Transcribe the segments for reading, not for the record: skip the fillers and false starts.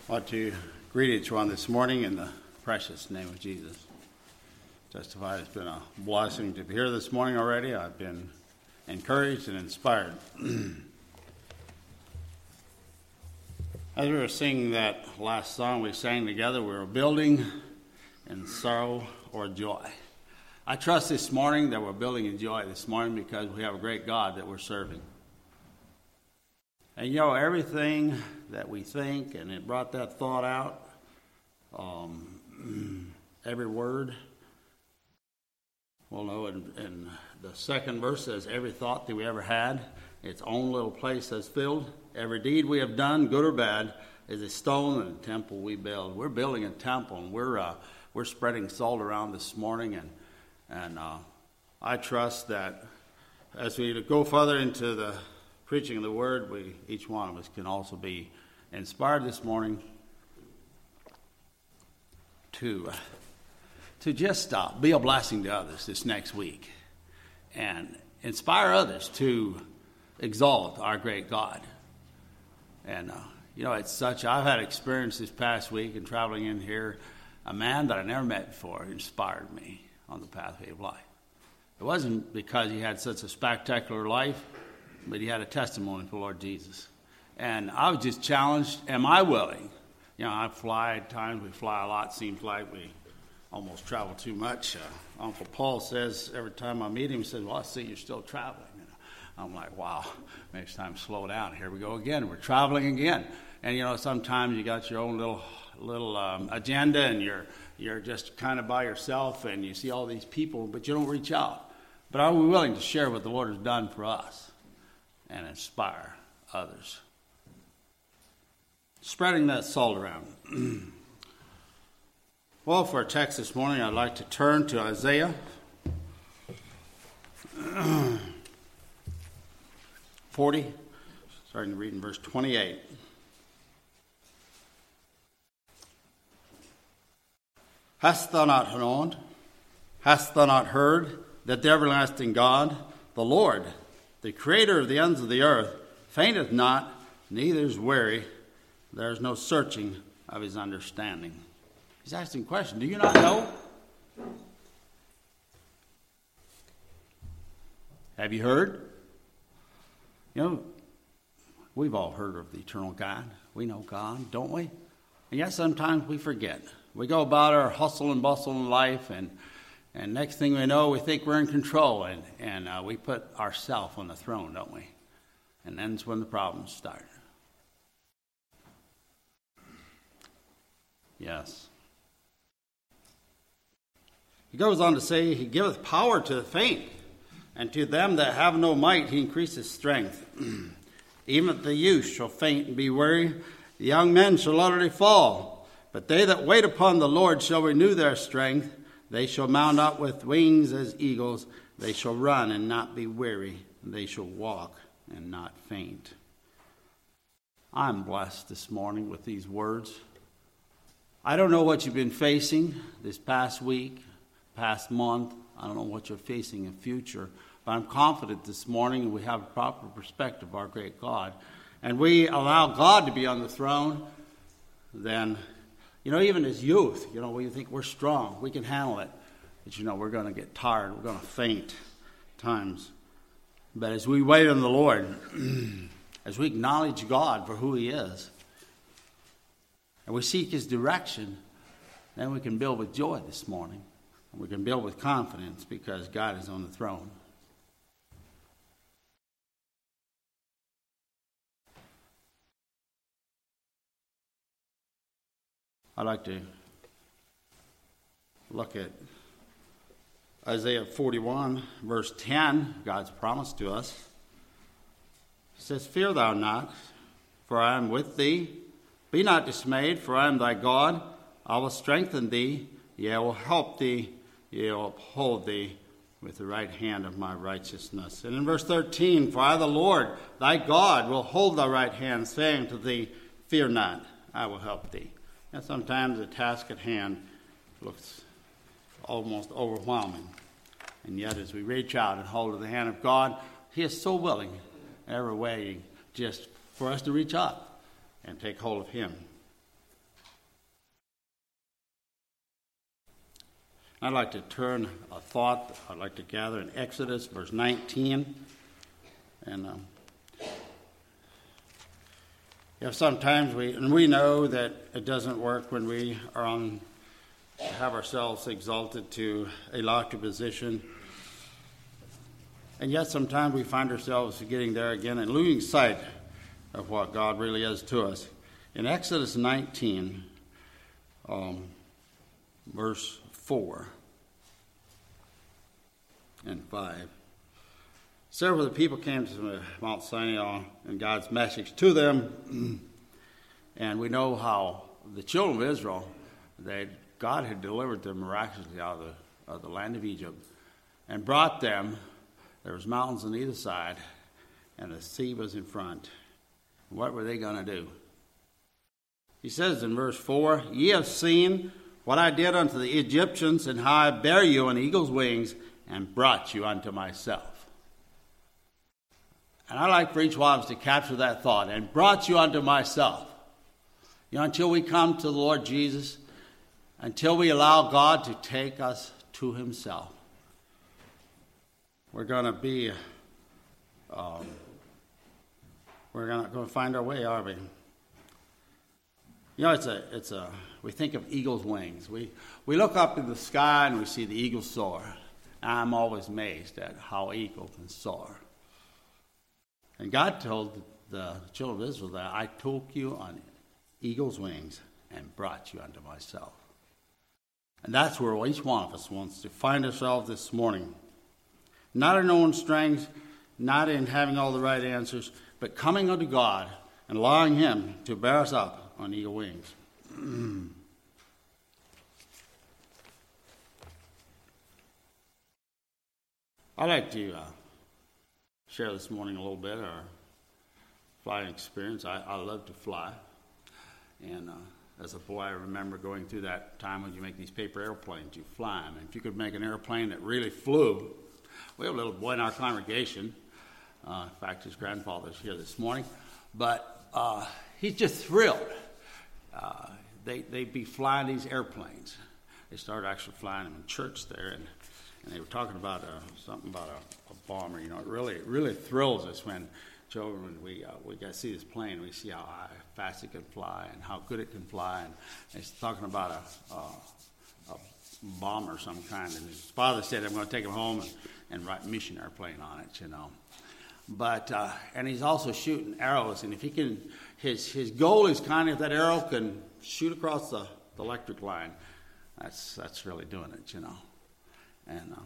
I want to greet each one this morning in the precious name of Jesus. Testify it's been a blessing to be here this morning already. I've been encouraged and inspired. As we were singing that last song we sang together, we were building in sorrow or joy. I trust this morning that we're building in joy this morning because we have a great God that we're serving. And everything that we think, and it brought that thought out, every word. Well, no, in the second verse says, every thought that we ever had, its own little place has filled. Every deed we have done, good or bad, is a stone in the temple we build. We're building a temple, and we're spreading salt around this morning, and I trust that as we go further into the preaching of the word, each one of us can also be inspired this morning to just be a blessing to others this next week and inspire others to exalt our great God. And, it's such, I've had experience this past week in traveling in here. A man that I never met before inspired me on the pathway of life. It wasn't because he had such a spectacular life, but he had a testimony for the Lord Jesus. And I was just challenged, am I willing? I fly at times, we fly a lot, seems like we almost travel too much. Uncle Paul says, every time I meet him, he says, well, I see you're still traveling. I'm like, wow, maybe it's time to slow down. Here we go again, we're traveling again. And sometimes you got your own little agenda, and you're just kind of by yourself, and you see all these people, but you don't reach out. But are we willing to share what the Lord has done for us and inspire others? Spreading that salt around. Well, for our text this morning, I'd like to turn to Isaiah 40, starting to read in verse 28. Hast thou not known? Hast thou not heard that the everlasting God, the Lord, the creator of the ends of the earth, fainteth not, neither is weary. There is no searching of his understanding. He's asking a question. Do you not know? Have you heard? We've all heard of the eternal God. We know God, don't we? And yet sometimes we forget. We go about our hustle and bustle in life, and next thing we know, we think we're in control, and we put ourselves on the throne, don't we? And that's when the problems start. Yes. He goes on to say, he giveth power to the faint, and to them that have no might he increaseth strength. Even the youth shall faint and be weary, the young men shall utterly fall. But they that wait upon the Lord shall renew their strength. They shall mount up with wings as eagles. They shall run and not be weary. They shall walk and not faint. I'm blessed this morning with these words. I don't know what you've been facing this past week, past month. I don't know what you're facing in the future. But I'm confident this morning we have a proper perspective of our great God. And we allow God to be on the throne, then, even as youth, we think we're strong. We can handle it. But, we're going to get tired. We're going to faint times. But as we wait on the Lord, as we acknowledge God for who he is, and we seek his direction, then we can build with joy this morning. And we can build with confidence because God is on the throne. I'd like to look at Isaiah 41, verse 10, God's promise to us. It says, Fear thou not, for I am with thee. Be not dismayed, for I am thy God. I will strengthen thee, yea, I will help thee, yea, I will uphold thee with the right hand of my righteousness. And in verse 13, For I, the Lord, thy God, will hold thy right hand, saying to thee, Fear not, I will help thee. And sometimes the task at hand looks almost overwhelming. And yet as we reach out and hold the hand of God, he is so willing, every way, just for us to reach up and take hold of him. I'd like to turn a thought I'd like to gather in Exodus, verse 19. And sometimes we know that it doesn't work when we are have ourselves exalted to a lofty position. And yet sometimes we find ourselves getting there again and losing sight of what God really is to us. In Exodus 19, verse 4 and 5, several of the people came to Mount Sinai and God's message to them. And we know how the children of Israel, God had delivered them miraculously out of the land of Egypt and brought them. There was mountains on either side, and the sea was in front. What were they going to do? He says in verse 4, "Ye have seen what I did unto the Egyptians, and how I bare you on eagle's wings, and brought you unto myself." And I like for each one of us to capture that thought, and brought you unto myself. Until we come to the Lord Jesus, until we allow God to take us to himself, we're going to be, we're not going to find our way, are we? We think of eagle's wings. We look up in the sky and we see the eagle soar. I'm always amazed at how eagle can soar. And God told the children of Israel that I took you on eagle's wings and brought you unto myself. And that's where each one of us wants to find ourselves this morning. Not in our own strength, not in having all the right answers, but coming unto God and allowing him to bear us up on eagle wings. I'd like to share this morning a little bit our flying experience. I love to fly. And as a boy, I remember going through that time when you make these paper airplanes, you fly them. And if you could make an airplane that really flew, we have a little boy in our congregation. In fact, his grandfather's here this morning. But he's just thrilled. They'd be flying these airplanes. They started actually flying them in church there. And they were talking about something about a bomber. It really thrills us when children, we got to see this plane. We see how fast it can fly and how good it can fly. And he's talking about a bomb or some kind. And his father said, "I'm going to take him home and write mission airplane on it." But and he's also shooting arrows. And if he can, his goal is kind of if that arrow can shoot across the electric line. That's really doing it. And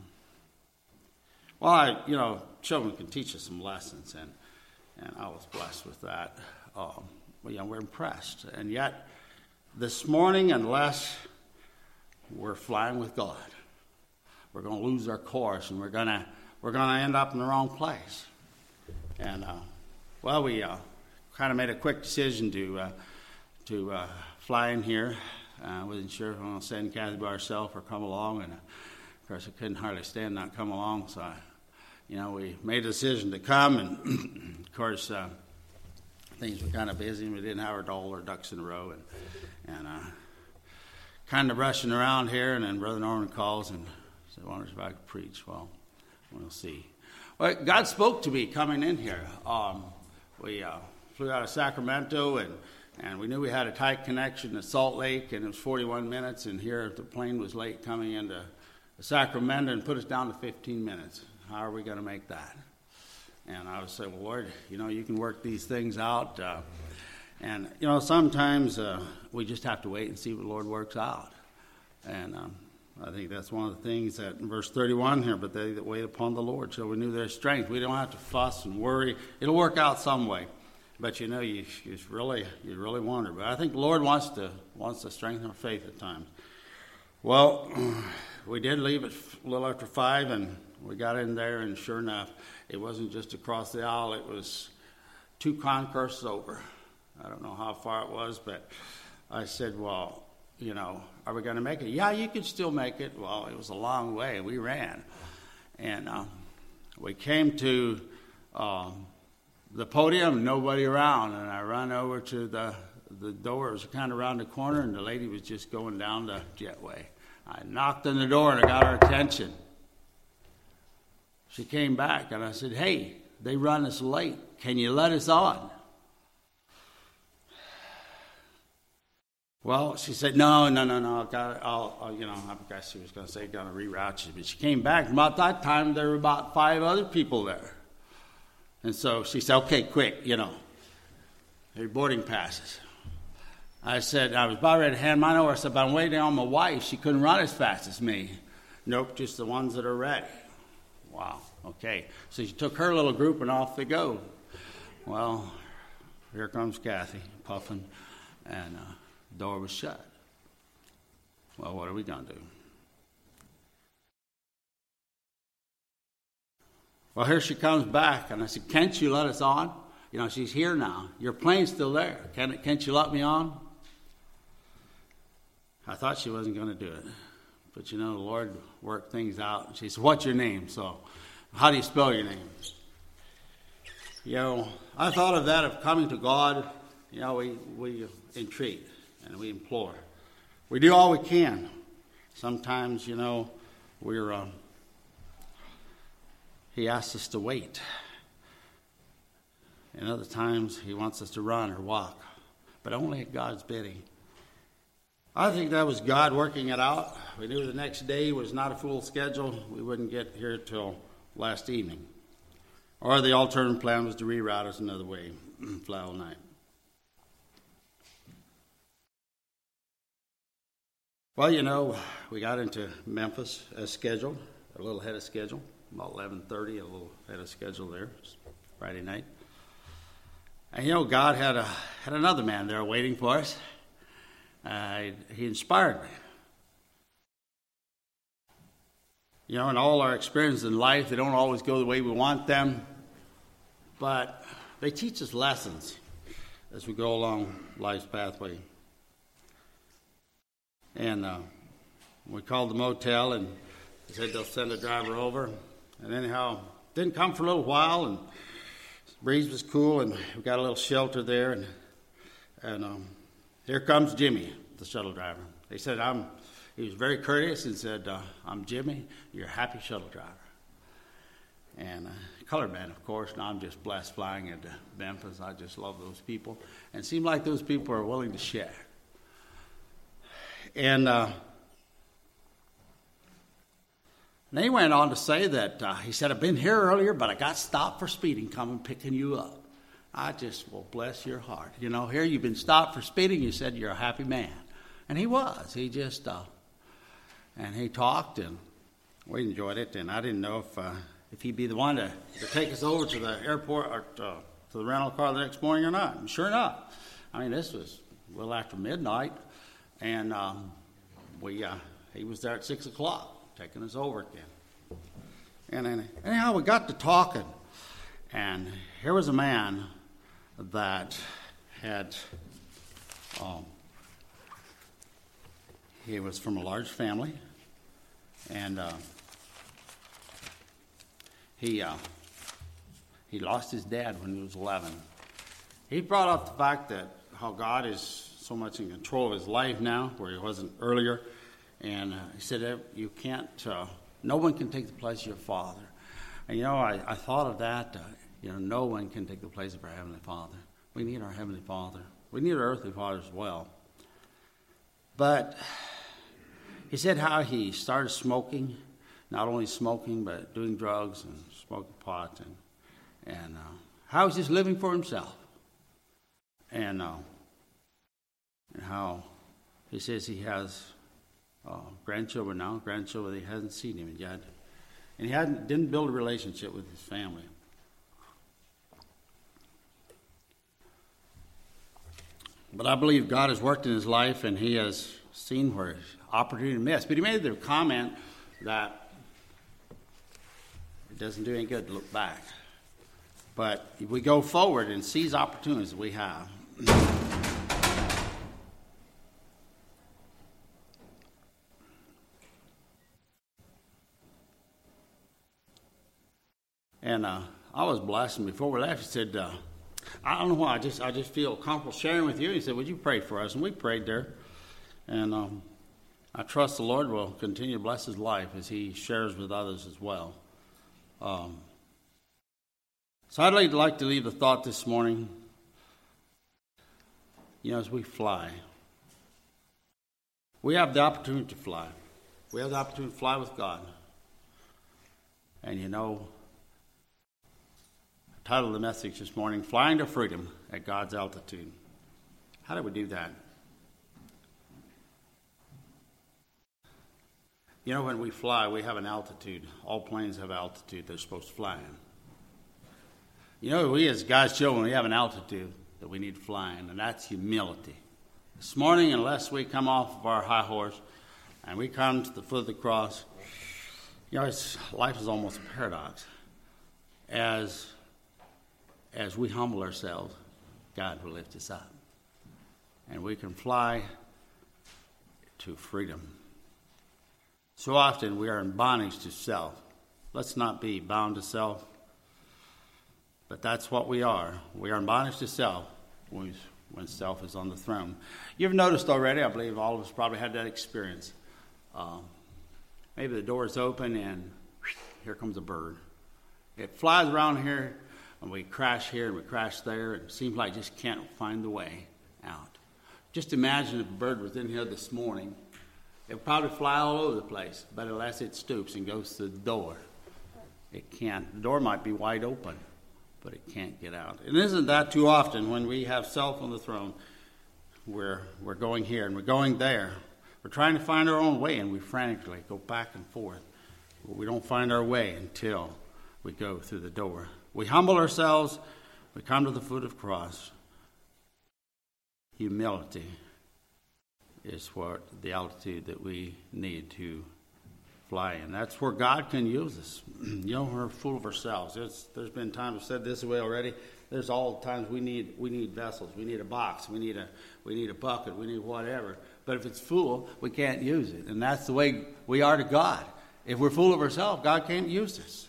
children can teach us some lessons, and I was blessed with that. We're impressed. And yet, this morning, unless we're flying with God, we're going to lose our course, and we're going to end up in the wrong place. And we kind of made a quick decision to fly in here. I wasn't sure if I'm going to send Kathy by herself or come along, and of course I couldn't hardly stand not come along, so we made a decision to come, and of course things were kind of busy, and we didn't have all our ducks in a row, and kind of rushing around here, and then Brother Norman calls and said, "I wonder if I could preach." Well, we'll see. Well, God spoke to me coming in here. We flew out of Sacramento, and we knew we had a tight connection to Salt Lake, and it was 41 minutes, and here the plane was late coming into Sacramento and put us down to 15 minutes. How are we going to make that? And I would say, "Well, Lord, you can work these things out." And sometimes we just have to wait and see what the Lord works out. And I think that's one of the things that in verse 31 here, "But they that wait upon the Lord shall renew their strength." We don't have to fuss and worry. It'll work out some way. But you really wonder. But I think the Lord wants to strengthen our faith at times. Well, we did leave at a little after 5, and we got in there, and sure enough, it wasn't just across the aisle. It was 2 concourses over. I don't know how far it was, but I said, "Well, are we going to make it?" "Yeah, you could still make it." Well, it was a long way. We ran. And we came to the podium, nobody around, and I ran over to the door. It was kind of around the corner, and the lady was just going down the jetway. I knocked on the door and I got her attention. She came back and I said, "Hey, they run us late. Can you let us on?" Well, she said, no, I guess she was going to say, going to reroute you. But she came back. And about that time, there were about 5 other people there. And so she said, "Okay, quick, your boarding passes." I said, I was about ready to hand mine over. I said, "But I'm waiting on my wife. She couldn't run as fast as me." "Nope, just the ones that are ready." Wow, okay. So she took her little group and off they go. Well, here comes Kathy, puffing, and the door was shut. Well, what are we going to do? Well, here she comes back, and I said, "Can't you let us on? She's here now. Your plane's still there. Can't you let me on?" I thought she wasn't going to do it. But, the Lord worked things out. She said, "What's your name?" So, how do you spell your name? I thought of that, of coming to God. We entreat and we implore. We do all we can. Sometimes, He asks us to wait. And other times, He wants us to run or walk. But only at God's bidding. I think that was God working it out. We knew the next day was not a full schedule. We wouldn't get here till last evening. Or the alternative plan was to reroute us another way, fly all night. Well, we got into Memphis as scheduled, a little ahead of schedule, about 11:30, a little ahead of schedule there, Friday night. And God had another man there waiting for us. He inspired me. In all our experiences in life, they don't always go the way we want them, but they teach us lessons as we go along life's pathway. And we called the motel, and they said they'll send a driver over. And anyhow, didn't come for a little while, and the breeze was cool, and we got a little shelter there. And here comes Jimmy, the shuttle driver. They said, he was very courteous and said, "I'm Jimmy, your happy shuttle driver." And colored man, of course. Now I'm just blessed flying into Memphis. I just love those people. And it seemed like those people are willing to share. And then he went on to say that, he said, "I've been here earlier, but I got stopped for speeding coming picking you up." I just, well, bless your heart. Here you've been stopped for speeding. You said you're a happy man. And he was. He just, and he talked, and we enjoyed it. And I didn't know if he'd be the one to take us over to the airport or to the rental car the next morning or not. And sure enough. This was a little after midnight. And he was there at 6 o'clock, taking us over again. And anyhow, we got to talking. And here was a man that had, he was from a large family, and he lost his dad when he was 11. He brought up the fact that how God is so much in control of his life now, where he wasn't earlier, and he said, "You can't, no one can take the place of your Father." And I thought of that. No one can take the place of our Heavenly Father. We need our Heavenly Father. We need our earthly Father as well. But he said how he started smoking, not only smoking, but doing drugs and smoking pot, and how he's just living for himself. And how he says he has grandchildren now, grandchildren he hasn't seen him yet. And he didn't build a relationship with his family. But I believe God has worked in his life, and he has seen where his opportunity missed. But he made the comment that it doesn't do any good to look back. But if we go forward and seize opportunities that we have. And I was blessed, and before we left, he said, I don't know why, I just feel comfortable sharing with you. He said, "Would you pray for us?" And we prayed there. And I trust the Lord will continue to bless his life as he shares with others as well. So I'd like to leave the thought this morning, as we fly, we have the opportunity to fly. We have the opportunity to fly with God. And I titled the message this morning, Flying to Freedom at God's Altitude. How do we do that? When we fly, we have an altitude. All planes have altitude they're supposed to fly in. We as God's children, we have an altitude that we need to fly in, and that's humility. This morning, unless we come off of our high horse and we come to the foot of the cross, life is almost a paradox. As we humble ourselves, God will lift us up. And we can fly to freedom. So often we are in bondage to self. Let's not be bound to self. But that's what we are. We are in bondage to self when self is on the throne. You've noticed already, I believe all of us probably had that experience. Maybe the door is open and here comes a bird. It flies around here and we crash here and we crash there. It seems like it just can't find the way out. Just imagine if a bird was in here this morning. It would probably fly all over the place, but unless it stoops and goes to the door, it can't. The door might be wide open, but it can't get out. And isn't that too often when we have self on the throne? We're going here and we're going there. We're trying to find our own way, and we frantically go back and forth. But we don't find our way until we go through the door. We humble ourselves. We come to the foot of the cross. Humility is what the altitude that we need to fly in. That's where God can use us. We're full of ourselves. There's been times I've said this way already. There's all the times we need vessels. We need a box. We need a bucket. We need whatever. But if it's full, we can't use it. And that's the way we are to God. If we're full of ourselves, God can't use us.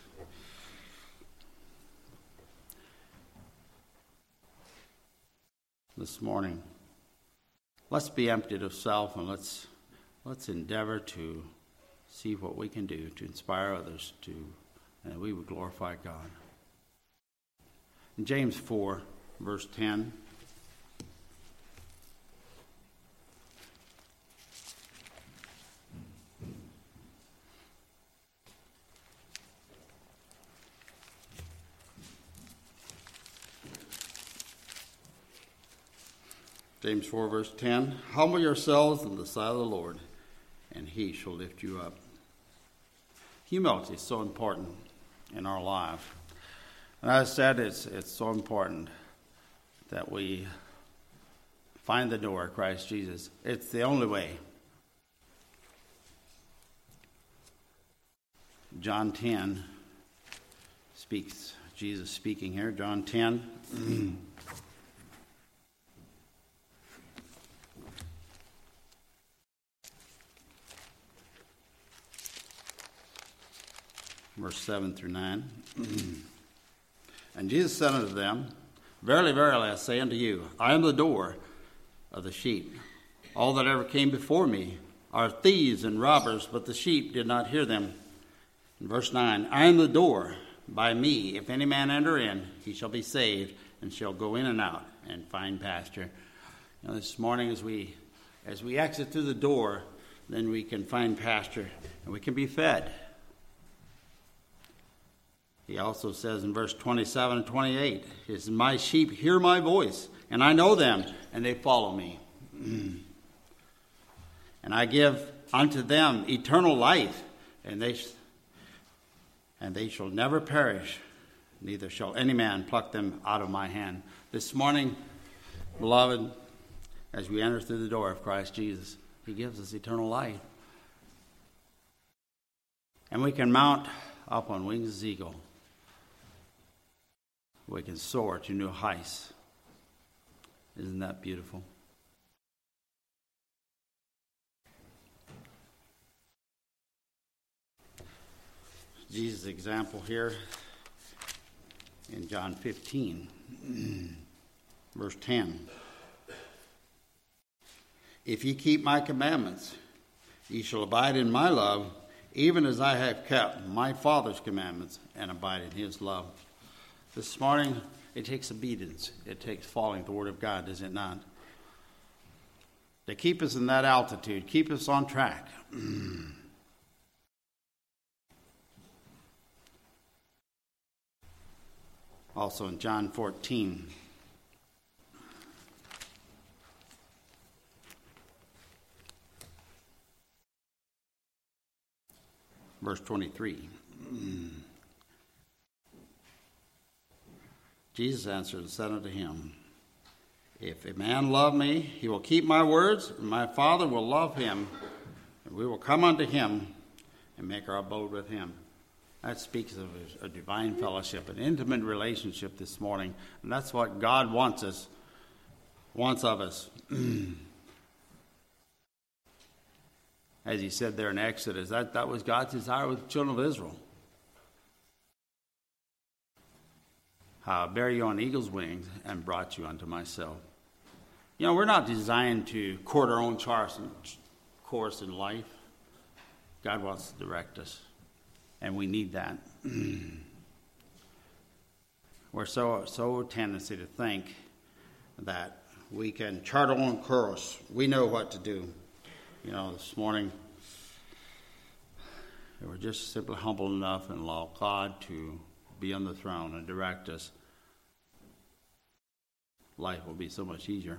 This morning, let's be emptied of self and let's endeavor to see what we can do to inspire others and we would glorify God. In James 4, verse 10. James 4, verse 10, humble yourselves in the sight of the Lord, and he shall lift you up. Humility is so important in our life. And as I said, it's so important that we find the door, Christ Jesus. It's the only way. John 10 speaks, Jesus speaking here, John 10. Verse 7 through 9. And Jesus said unto them, Verily, verily, I say unto you, I am the door of the sheep. All that ever came before me are thieves and robbers, but the sheep did not hear them. In verse 9, I am the door. By me, if any man enter in, he shall be saved, and shall go in and out and find pasture. This morning as we exit through the door, then we can find pasture, and we can be fed. He also says in verse 27 and 28, my sheep hear my voice, and I know them, and they follow me. And I give unto them eternal life, and they shall never perish, neither shall any man pluck them out of my hand. This morning, beloved, as we enter through the door of Christ Jesus, he gives us eternal life. And we can mount up on wings as eagle. We can soar to new heights. Isn't that beautiful? Jesus' example here in John 15, verse 10. If ye keep my commandments, Ye shall abide in my love, even as I have kept my Father's commandments and abide in his love. This morning, it takes obedience. It takes following the word of God, does it not? To keep us in that altitude, keep us on track. Also in John 14, verse 23. Jesus answered and said unto him, If a man love me, he will keep my words, and my Father will love him, and we will come unto him and make our abode with him. That speaks of a divine fellowship, an intimate relationship this morning, and that's what God wants of us. As he said there in Exodus, that was God's desire with the children of Israel. I bear you on eagle's wings and brought you unto myself. You know, we're not designed to court our own course in life. God wants to direct us, and we need that. We're so tendency to think that we can chart our own course. We know what to do. You know, this morning, we're just simply humble enough and allow God to be on the throne and direct us. Life will be so much easier.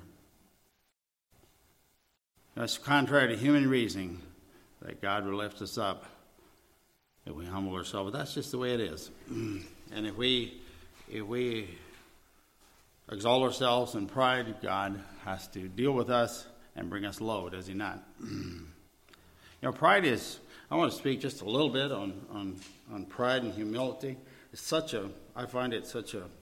That's contrary to human reasoning that God will lift us up if we humble ourselves. But that's just the way it is. And if we exalt ourselves in pride, God has to deal with us and bring us low, does he not? You know, pride is, I want to speak just a little bit on pride and humility. I find it such a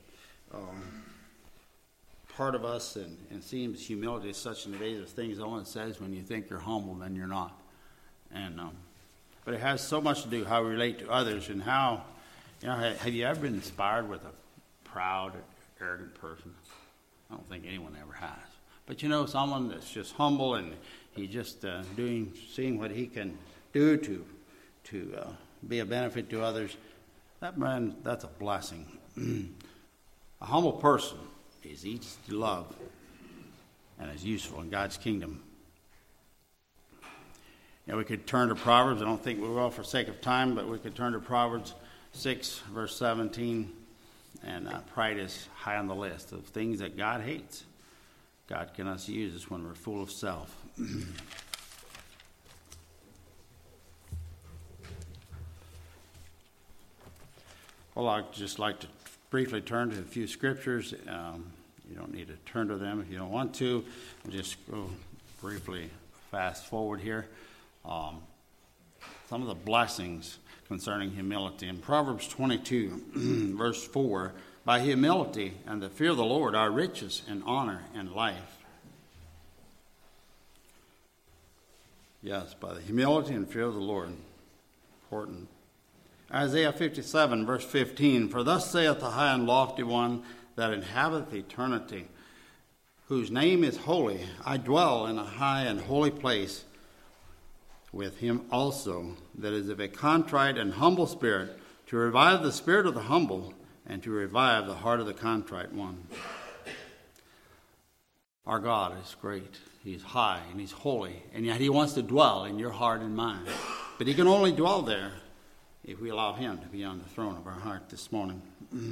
part of us, and seems humility is such an evasive thing. No one says when you think you're humble, then you're not. And but it has so much to do how we relate to others, and how, you know, have you ever been inspired with a proud, arrogant person? I don't think anyone ever has. But you know, someone that's just humble and he's just seeing what he can do to be a benefit to others. That's a blessing. A humble person is easy to love and is useful in God's kingdom. You know, we could turn to Proverbs. I don't think we will for sake of time, but we could turn to Proverbs 6, verse 17. And pride is high on the list of things that God hates. God cannot use us when we're full of self. Well, I'd just like to briefly turn to a few scriptures. You don't need to turn to them if you don't want to. I'll just go briefly fast forward here. Some of the blessings concerning humility. In Proverbs 22, verse 4, by humility and the fear of the Lord are riches and honor and life. Yes, by the humility and fear of the Lord. Important. Isaiah 57, verse 15, for thus saith the high and lofty one that inhabiteth eternity, whose name is holy. I dwell in a high and holy place with him also, that is of a contrite and humble spirit, to revive the spirit of the humble, and to revive the heart of the contrite one. Our God is great. He's high and he's holy, and yet he wants to dwell in your heart and mind. But he can only dwell there if we allow him to be on the throne of our heart this morning.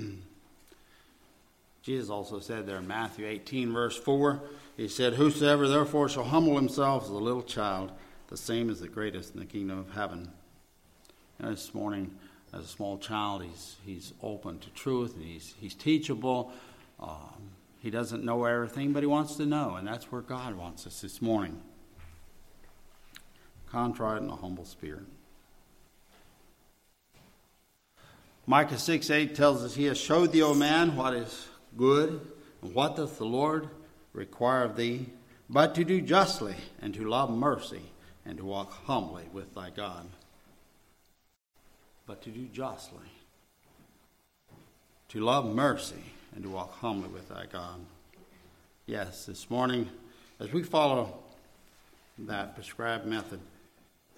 Jesus also said there in Matthew 18, verse 4, he said, whosoever therefore shall humble himself as a little child, the same is the greatest in the kingdom of heaven. And this morning, as a small child, he's open to truth, and he's teachable. He doesn't know everything, but he wants to know, and that's where God wants us this morning. Contrite and a humble spirit. Micah 6:8 tells us, he has showed thee, O man, what is good, and what doth the Lord require of thee, but to do justly, and to love mercy, and to walk humbly with thy God. But to do justly, to love mercy, and to walk humbly with thy God. Yes, this morning, as we follow that prescribed method,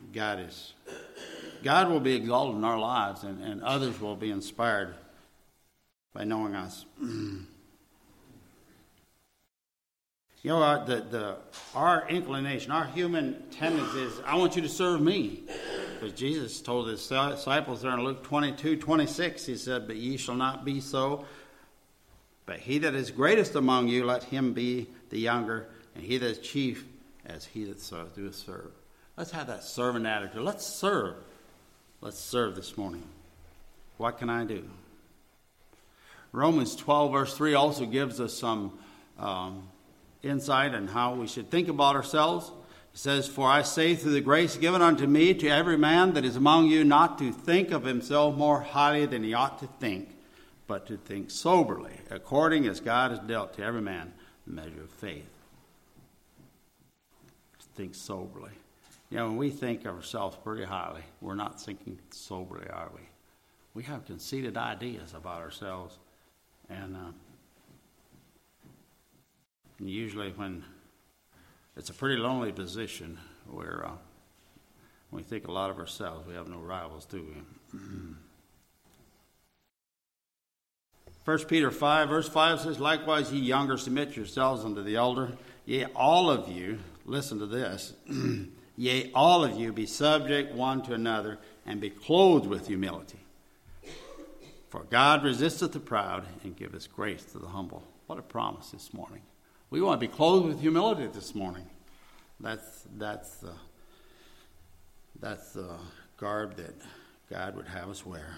God will be exalted in our lives, and others will be inspired by knowing us. You know, our inclination, our human tendency is, I want you to serve me. But Jesus told his disciples there in Luke 22:26, he said, but ye shall not be so. But he that is greatest among you, let him be the younger, and he that is chief as he that doeth serve. Let's have that servant attitude. Let's serve. Let's serve this morning. What can I do? Romans 12 verse 3 also gives us some insight on how we should think about ourselves. It says, for I say through the grace given unto me to every man that is among you not to think of himself more highly than he ought to think, but to think soberly, according as God has dealt to every man the measure of faith. Think soberly. You know, when we think of ourselves pretty highly, we're not thinking soberly, are we? We have conceited ideas about ourselves. And usually when it's a pretty lonely position where when we think a lot of ourselves, we have no rivals, do we? 1 Peter 5, verse 5 says, likewise, ye younger, submit yourselves unto the elder. Yea, all of you, listen to this, yea, all of you be subject one to another, and be clothed with humility. For God resisteth the proud, and giveth grace to the humble. What a promise this morning. We want to be clothed with humility this morning. That's the garb that God would have us wear.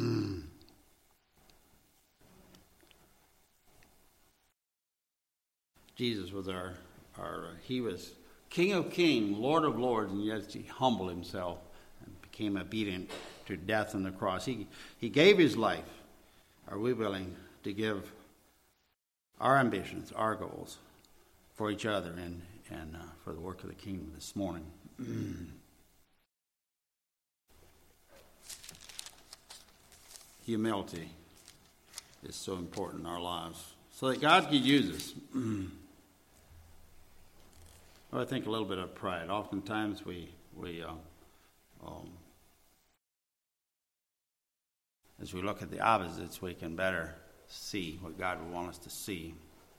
Jesus was he was King of kings, Lord of lords, and yet he humbled himself and became obedient to death on the cross. He gave his life. Are we willing to give our ambitions, our goals, for each other and for the work of the kingdom this morning? Humility is so important in our lives, so that God could use us. I think a little bit of pride. Oftentimes we as we look at the opposites, we can better see what God would want us to see.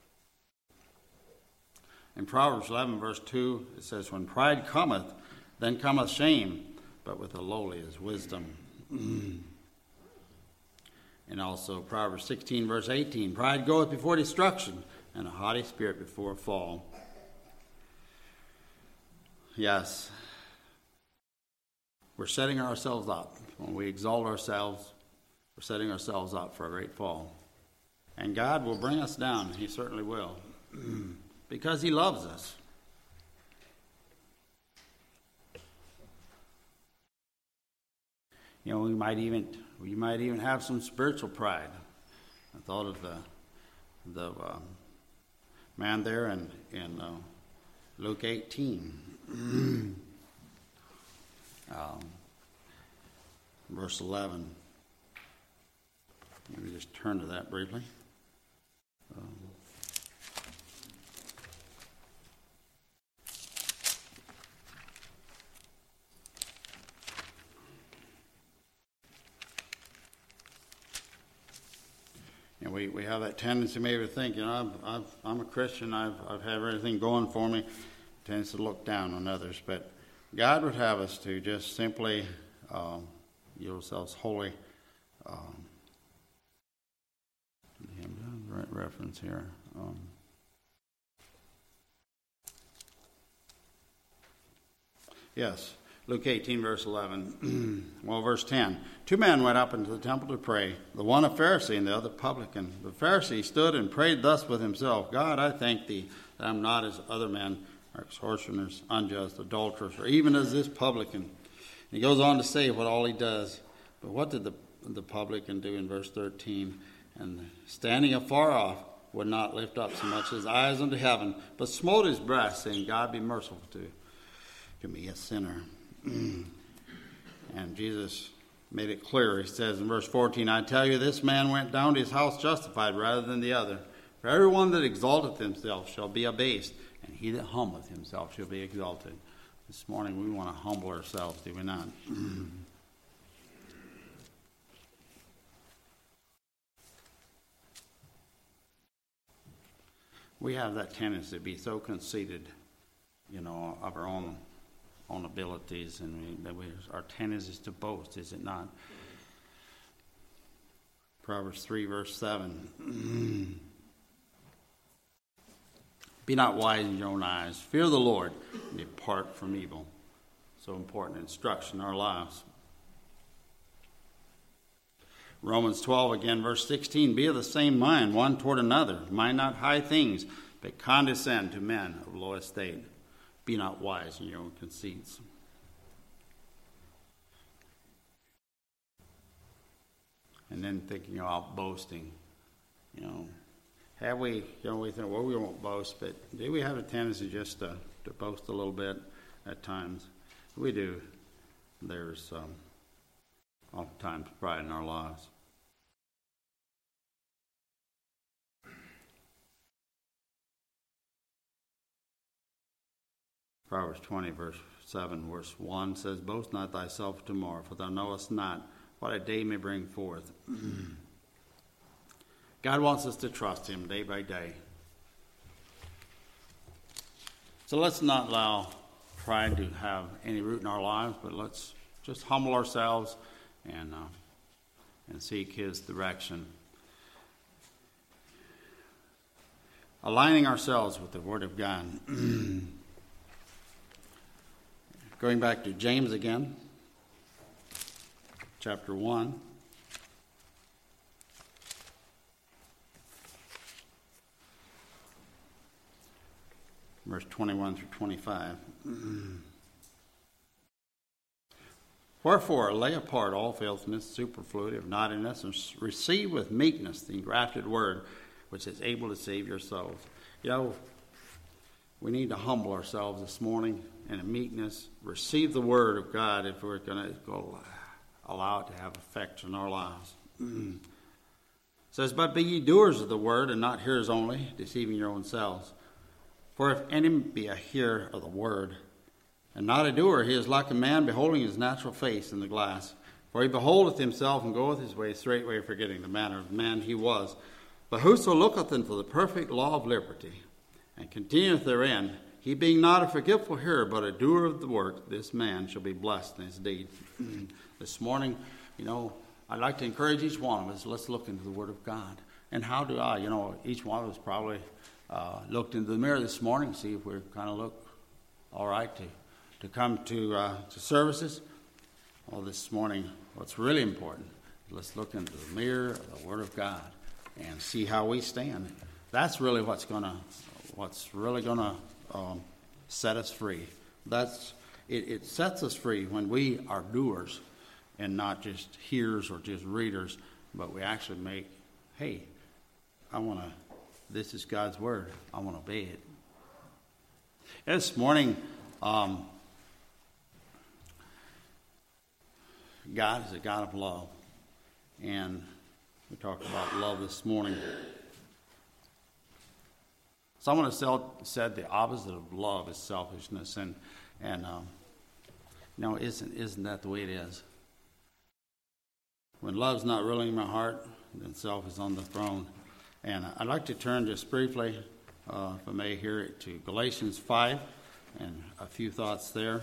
In Proverbs 11, verse 2, it says, when pride cometh, then cometh shame, but with the lowly is wisdom. And also Proverbs 16, verse 18, pride goeth before destruction, and a haughty spirit before a fall. Yes, we're setting ourselves up. When we exalt ourselves, we're setting ourselves up for a great fall. And God will bring us down. He certainly will. Because he loves us. You know, we might even have some spiritual pride. I thought of the man there in Luke 18. Verse 11. Let me just turn to that briefly. We have that tendency maybe to think, you know, I'm a Christian, I've had everything going for me. Tends to look down on others, but God would have us to just simply yield ourselves wholly. Right reference here. Yes, Luke 18, verse 11. Well, verse 10. 2 men went up into the temple to pray, the one a Pharisee and the other publican. The Pharisee stood and prayed thus with himself, God, I thank thee that I'm not as other men, or extortioners, unjust, adulterers, or even as this publican. And he goes on to say what all he does. But what did the publican do in verse 13? And standing afar off, would not lift up so much his eyes unto heaven, but smote his breast, saying, God be merciful to me, a sinner. And Jesus made it clear. He says in verse 14, I tell you, this man went down to his house justified rather than the other. For everyone that exalteth himself shall be abased, and he that humbleth himself shall be exalted. This morning we want to humble ourselves, do we not? We have that tendency to be so conceited, of our own abilities, and our tendency is to boast, is it not? Proverbs 3, verse 7. Be not wise in your own eyes. Fear the Lord and depart from evil. So important instruction in our lives. Romans 12, again, verse 16. Be of the same mind, one toward another. Mind not high things, but condescend to men of low estate. Be not wise in your own conceits. And then thinking about boasting, have we, we think, well, we won't boast, but do we have a tendency just to boast a little bit at times? We do. There's oftentimes pride in our lives. Proverbs 20, verse 7, verse 1 says, Boast not thyself tomorrow, for thou knowest not what a day may bring forth. God wants us to trust him day by day. So let's not allow pride to have any root in our lives, but let's just humble ourselves and seek his direction. Aligning ourselves with the Word of God. Going back to James again, chapter 1. Verse 21 through 25. Wherefore, lay apart all filthiness, superfluity of naughtiness, and receive with meekness the engrafted word, which is able to save your souls. We need to humble ourselves this morning and in meekness receive the word of God if we're going to allow it to have effect in our lives. It says, But be ye doers of the word, and not hearers only, deceiving your own selves. For if any be a hearer of the word, and not a doer, he is like a man beholding his natural face in the glass. For he beholdeth himself, and goeth his way straightway, forgetting the manner of man he was. But whoso looketh into the perfect law of liberty, and continueth therein, he being not a forgetful hearer, but a doer of the work, this man shall be blessed in his deed. This morning, I'd like to encourage each one of us, let's look into the Word of God. And how do I? Each one of us probably looked into the mirror this morning, see if we kind of look all right to come to services. Well, this morning, what's really important, let's look into the mirror of the Word of God and see how we stand. That's really what's really gonna set us free. It sets us free when we are doers and not just hearers or just readers, but we actually make, hey, this is God's word. I want to obey it. This morning, God is a God of love. And we talked about love this morning. Someone has said the opposite of love is selfishness. And isn't that the way it is? When love's not ruling my heart, then self is on the throne. And I'd like to turn just briefly, if I may, here to Galatians 5 and a few thoughts there.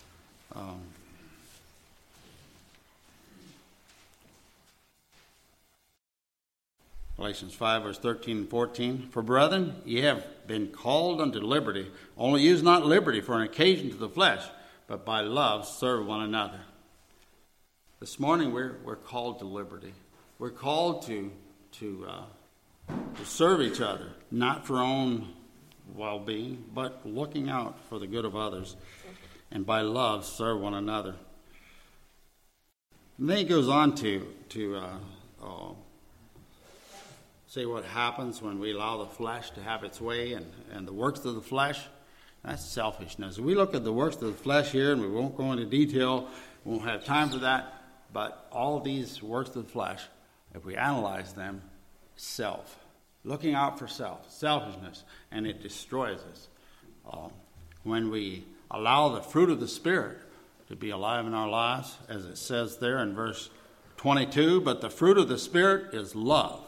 Galatians 5, verse 13 and 14. For brethren, ye have been called unto liberty. Only use not liberty for an occasion to the flesh, but by love serve one another. This morning we're called to liberty. We're called to serve each other, not for our own well-being, but looking out for the good of others. And by love serve one another. And then he goes on to say what happens when we allow the flesh to have its way and the works of the flesh. That's selfishness. We look at the works of the flesh here, and we won't go into detail. We won't have time for that. But all these works of the flesh, if we analyze them, self. Looking out for self. Selfishness. And it destroys us. When we allow the fruit of the Spirit to be alive in our lives, as it says there in verse 22. But the fruit of the Spirit is love,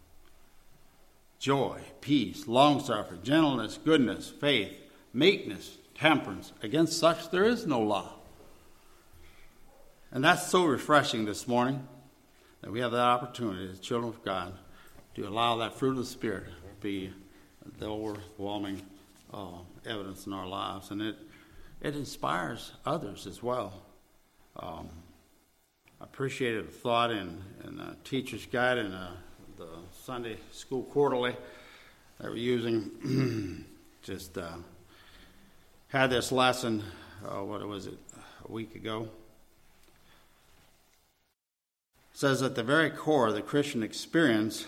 joy, peace, long-suffering, gentleness, goodness, faith, meekness, temperance. Against such there is no law. And that's so refreshing this morning that we have that opportunity as children of God to allow that fruit of the Spirit to be the overwhelming evidence in our lives. And it inspires others as well. I appreciated the thought in the teacher's guide and the Sunday School Quarterly that we're using. Just had this lesson, what was it, a week ago. It says at the very core of the Christian experience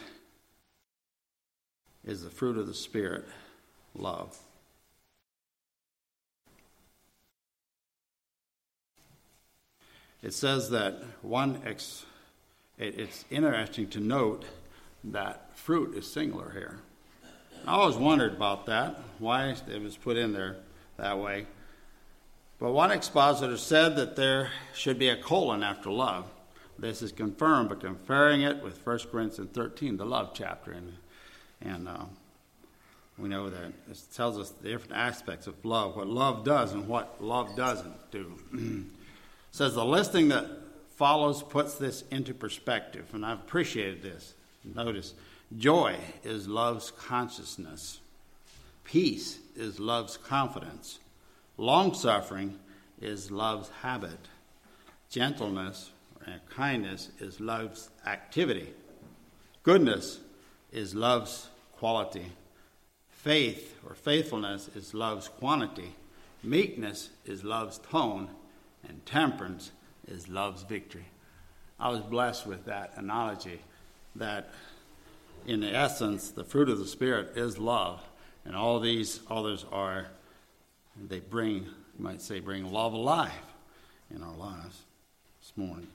is the fruit of the Spirit, love. It says that it's interesting to note that fruit is singular here. I always wondered about that, why it was put in there that way. But one expositor said that there should be a colon after love. This is confirmed by comparing it with 1 Corinthians 13, the love chapter. And we know that it tells us the different aspects of love, what love does and what love doesn't do. It says the listing that follows puts this into perspective, and I've appreciated this. Notice, joy is love's consciousness. Peace is love's confidence. Long-suffering is love's habit. Gentleness and kindness is love's activity. Goodness is love's quality. Faith or faithfulness is love's quantity. Meekness is love's tone. And temperance is love's victory. I was blessed with that analogy that in the essence, the fruit of the Spirit is love. And all these others they bring, you might say, bring love alive in our lives this morning.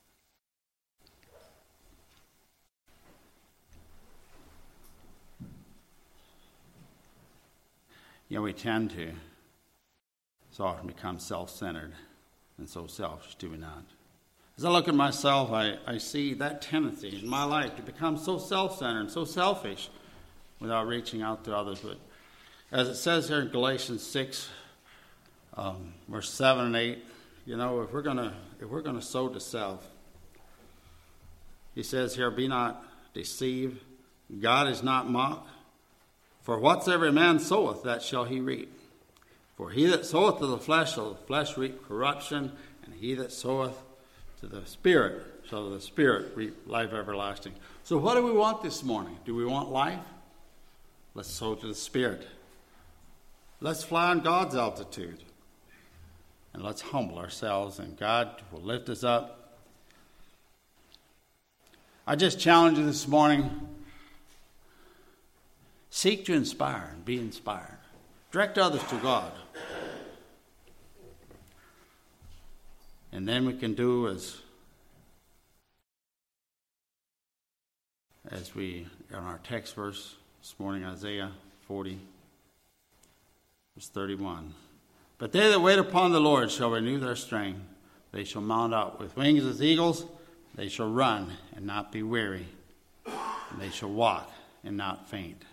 We tend to so often become self-centered and so selfish, do we not? As I look at myself, I see that tendency in my life to become so self-centered and so selfish without reaching out to others. But as it says here in Galatians 6, verse 7 and 8, if we're gonna sow to self, he says here, be not deceived. God is not mocked. For whatsoever man soweth, that shall he reap. For he that soweth to the flesh shall the flesh reap corruption, and he that soweth to the Spirit shall the Spirit reap life everlasting. So what do we want this morning? Do we want life? Let's sow to the Spirit. Let's fly on God's altitude. And let's humble ourselves, and God will lift us up. I just challenge you this morning. Seek to inspire and be inspired. Direct others to God. And then we can do as we, in our text verse this morning, Isaiah 40, verse 31. But they that wait upon the Lord shall renew their strength. They shall mount up with wings as eagles. They shall run and not be weary. And they shall walk and not faint.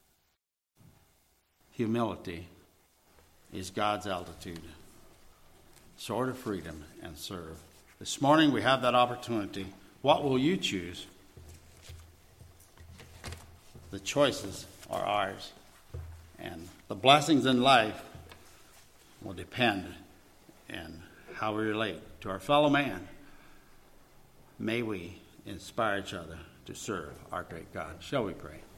Humility is God's altitude. Sort of freedom and serve. This morning we have that opportunity. What will you choose? The choices are ours. And the blessings in life will depend on how we relate to our fellow man. May we inspire each other to serve our great God. Shall we pray?